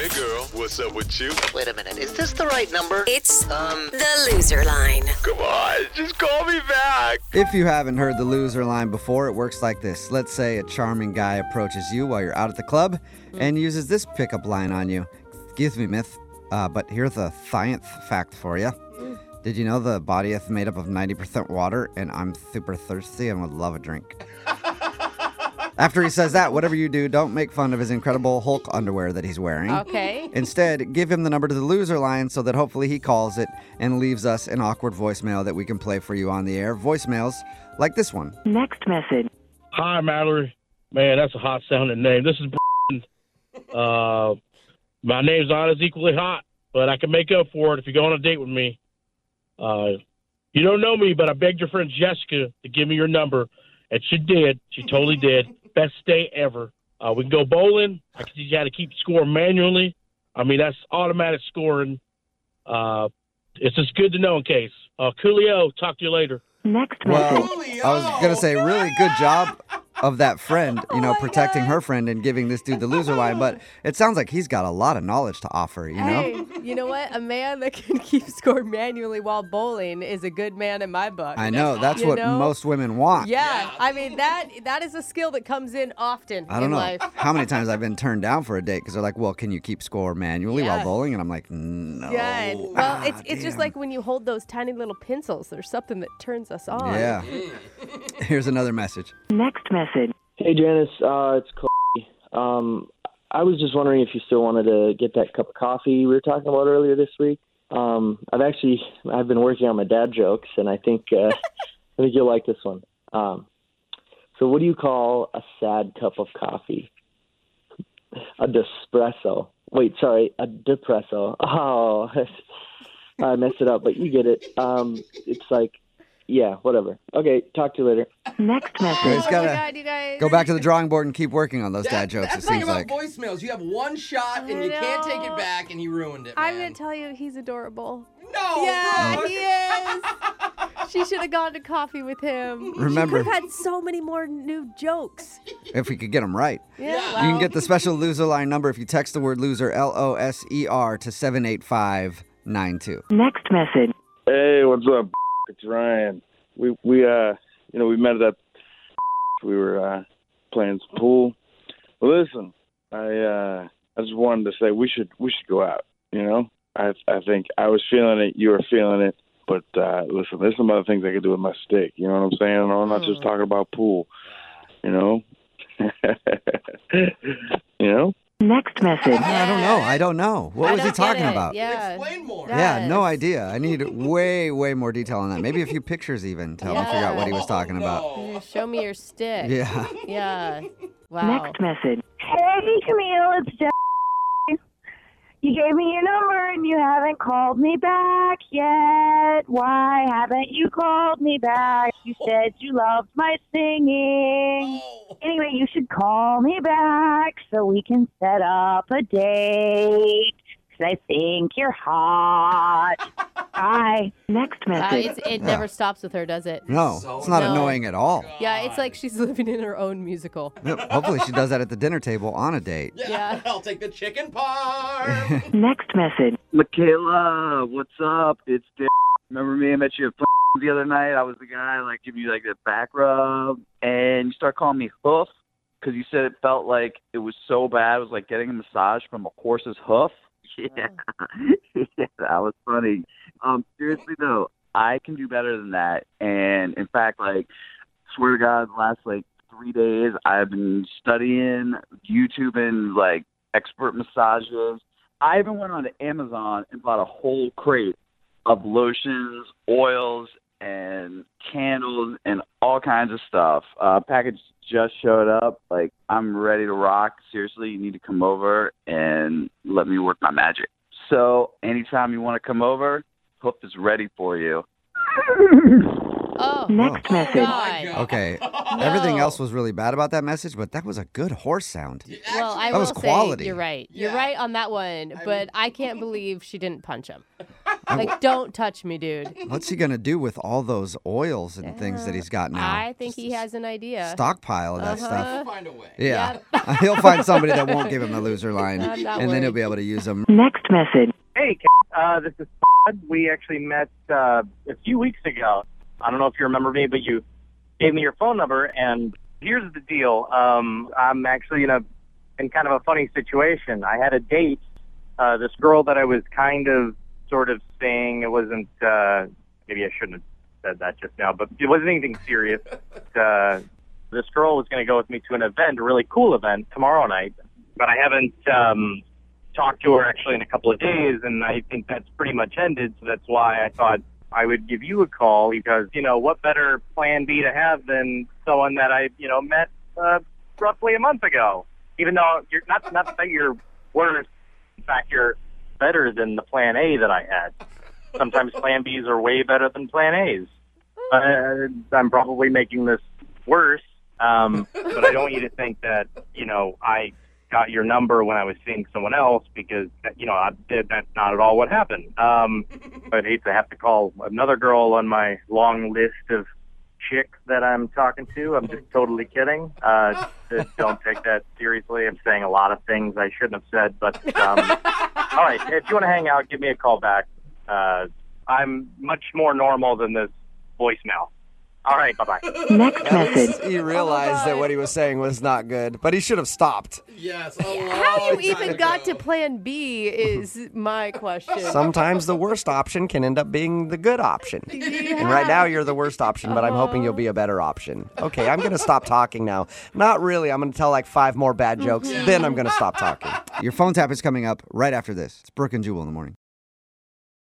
girl, what's up with you? Wait a minute, is this the right number? It's the loser line. Come on, just call me back. If you haven't heard the loser line before, it works like this. Let's say a charming guy approaches you while you're out at the club and uses this pickup line on you. Excuse me, myth, but here's a science fact for you. Did you know the body is made up of 90% water, and I'm super thirsty and would love a drink? After he says that, whatever you do, don't make fun of his incredible Hulk underwear that he's wearing. Okay. Instead, give him the number to the loser line so that hopefully he calls it and leaves us an awkward voicemail that we can play for you on the air. Voicemails like this one. Next message. Hi, Mallory. Man, that's a hot-sounding name. This is my name's not as equally hot, but I can make up for it if you go on a date with me. You don't know me, but I begged your friend Jessica to give me your number, and she did. She totally did. Best day ever. We can go bowling. I can teach you how to keep score manually. I mean, that's automatic scoring. It's just good to know in case. Coolio, talk to you later. Next Well, message. I was going to say, really good job of that friend, protecting her friend and giving this dude the loser line, but it sounds like he's got a lot of knowledge to offer, you know? Hey, you know what? A man that can keep score manually while bowling is a good man in my book. I know, that's what most women want. Yeah, I mean, that is a skill that comes in often I don't in know life. how many times I've been turned down for a date because they're like, well, can you keep score manually while bowling? And I'm like, no. Yeah, well, it's just like when you hold those tiny little pencils, there's something that turns us on. Yeah. Here's another message. Next message. Hey, Janice, it's Cody. I was just wondering if you still wanted to get that cup of coffee we were talking about earlier this week. I've been working on my dad jokes, and I think you'll like this one. So what do you call a sad cup of coffee? A despresso. Wait, sorry, a depresso. Oh, I messed it up, but you get it. It's like, yeah, whatever. Okay, talk to you later. Next message. He's Oh got my God, you guys. to go back to the drawing board and keep working on those dad jokes, it That's the thing seems about like. voicemails. You have one shot and you can't take it back, and he ruined it, I'm man. going to tell you, he's adorable. No! Yeah, bro. he is. She should have gone to coffee with him. Remember- She could have had so many more new jokes. If we could get them right. Yeah, You can get the special loser line number if you text the word loser, LOSER, to 78592. Next message. Hey, what's up? It's Ryan. We met at we were playing some pool. Well, listen, I just wanted to say we should go out. You know, I think I was feeling it, you were feeling it, but listen, there's some other things I could do with my stick. You know what I'm saying? I'm not just talking about pool. You know, you know. Next message. I don't know. What was he talking about? Yeah. Explain more. Yeah, no idea. I need way more detail on that. Maybe a few pictures even to help me figure out what he was talking about. No. Show me your stick. Yeah. Yeah. Wow. Next message. Hey, Camille, it's Jeff. You gave me your number and you haven't called me back yet. Why haven't you called me back? You said you loved my singing. Anyway, you should call me back so we can set up a date. 'Cause I think you're hot. Bye. Next message. It never stops with her, does it? No, it's not No. annoying at all. Yeah, it's like she's living in her own musical. Yep, hopefully she does that at the dinner table on a date. Yeah. I'll take the chicken parm. Next message. Michaela, what's up? It's Dick. Remember me? I met you at the other night. I was the guy like giving you like the back rub, and you start calling me hoof because you said it felt like it was so bad. It was like getting a massage from a horse's hoof. Yeah, yeah, that was funny. Seriously though, I can do better than that. And in fact, like, swear to God, the last like 3 days, I've been studying, YouTubing like expert massages. I even went on to Amazon and bought a whole crate of lotions, oils, and candles, and all kinds of stuff. Package just showed up. Like, I'm ready to rock. Seriously, you need to come over and let me work my magic. So anytime you want to come over, Hoof is ready for you. Oh. Next message. God. Okay. No. Everything else was really bad about that message, but that was a good horse sound. Well, I That will was quality. say you're right. You're Yeah. right on that one, but I can't believe she didn't punch him. Like, don't touch me, dude. What's he going to do with all those oils and things that he's got now? I think he has an idea. Stockpile of that stuff. He'll find a way. Yeah. He'll find somebody that won't give him the loser line. I'm not And then he'll worried. be able to use them. Next message. Hey, this is Todd. We actually met a few weeks ago. I don't know if you remember me, but you gave me your phone number, and here's the deal. I'm actually in kind of a funny situation. I had a date. This girl that I was kind of sort of saying it wasn't, maybe I shouldn't have said that just now, but it wasn't anything serious. This girl was going to go with me to an event, a really cool event, tomorrow night, but I haven't talked to her actually in a couple of days, and I think that's pretty much ended, so that's why I thought I would give you a call because, what better plan B to have than someone that I, met roughly a month ago. Even though you're not that you're worse, in fact, you're better than the plan A that I had. Sometimes plan Bs are way better than plan As. I'm probably making this worse, but I don't want you to think that, I got your number when I was seeing someone else because, that's not at all what happened. I'd hate to have to call another girl on my long list of chicks that I'm talking to. I'm just totally kidding. Don't take that seriously. I'm saying a lot of things I shouldn't have said, but all right, if you want to hang out, give me a call back. I'm much more normal than this voicemail. All right, bye-bye. Next message. He realized that what he was saying was not good, but he should have stopped. Yes. How you even got to plan B is my question. Sometimes the worst option can end up being the good option. And right now you're the worst option, but I'm hoping you'll be a better option. Okay, I'm going to stop talking now. Not really. I'm going to tell like 5 more bad jokes, then I'm going to stop talking. Your phone tap is coming up right after this. It's Brooke and Jewel in the morning.